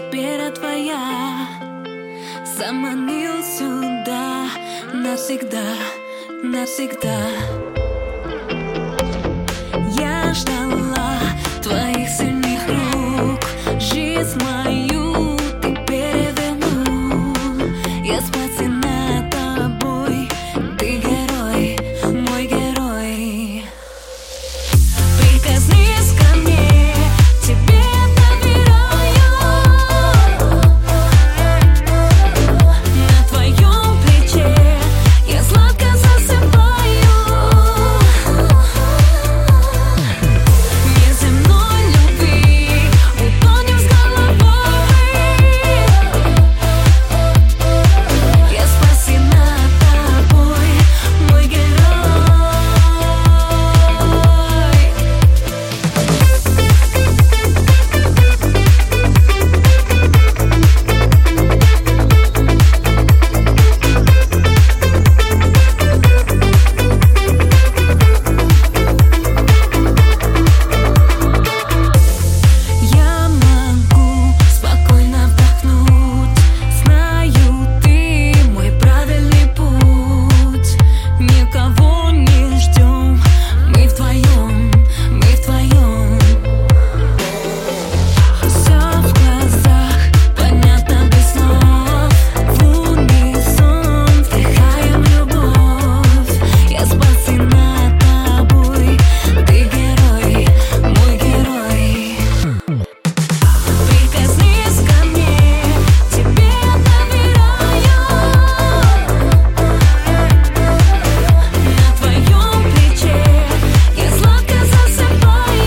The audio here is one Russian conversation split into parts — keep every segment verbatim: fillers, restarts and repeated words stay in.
теперь я твоя. Заманил сюда навсегда, навсегда. Я ждала твоих сильных рук, жизнь мою ты перевернул. Я спасена тобой, ты герой, мой герой. Прикоснись ко мне, тебе доверяю. На твоем плече я сладко засыпаю. Неземной любви утонем с головой. Я спасена тобой, мой герой. Я могу спокойно вдохнуть, знаю, ты мой правильный путь. Никого не ждем, мы вдвоем, мы вдвоем. Все в глазах, понятно без слов. В унисон вдыхаем любовь. Я спасена тобой, ты герой, мой герой. Прикоснись ко мне, тебе доверяю. На твоем плече я сладко засыпаю.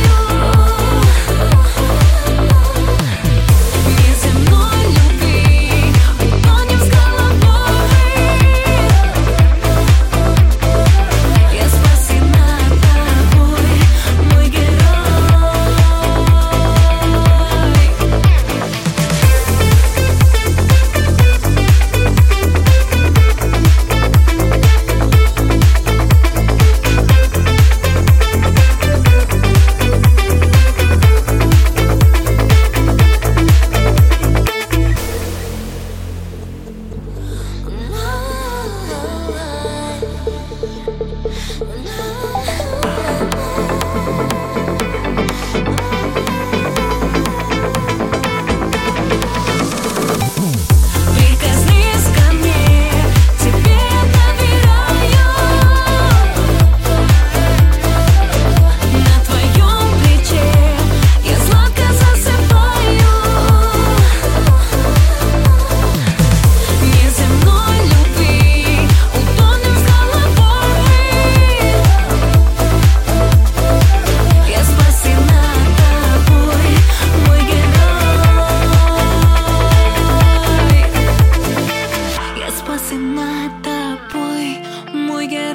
Неземной любви утонем с головой. Я спасена тобой, мой герой. Прикоснись ко мне, тебе доверяю. На твоем плече я сладко засыпаю. Неземной любви утонем с головой. Я спасена тобой, мой герой. Я спасена тобой, мой герой.